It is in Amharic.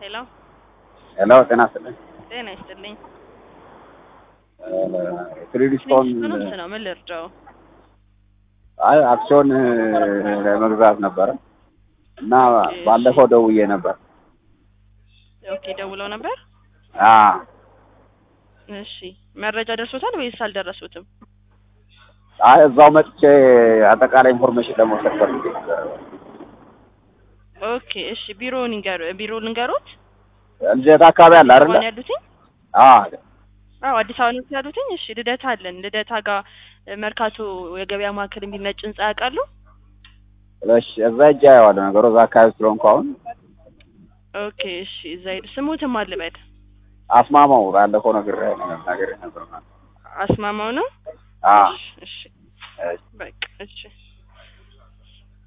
ሄሎ ሄሎ ጤና ይስጥልኝ። ጤና ይስጥልኝ። ክሬዲስቶን ምንስ ነው ምን ልርዳው? አይ አክሲዮን ለመግዛት ነበረ እና ባለፈው ደውዬ ነበር። ኦኬ ደውለው ነበር? እሺ መረጃ ደርሶታል ወይስ አልደረሱትም? አይ እዛው መጥቼ አጠቃላይ ኢንፎርሜሽን ለመውሰድ ፈልጌ ነበር። ኦኬ እሺ ቢሮውን ልንገሩት? ልደታ አካባቢ አለ አይደል? ማን ያሉትኝ? አዎ አዲስ አበባ ነው ያሉትኝ። እሺ ልደታ አለን። ልደታ ጋር መርካቶ የገበያ ማዕከል የሚል ነጭ ህንጻ ያውቃሉ? እሺ እዛ ሂጅ አየዋለሁ። ነገሩ እዛ አካባቢ ስለሆንኩ አሁን። ኦኬ እሺ እዛ ሂድ። ስሙትም አልበል። አስማማው ባለፈው ነገር ነበር ማለት አስማማው ነው? እሺ በቃ እሺ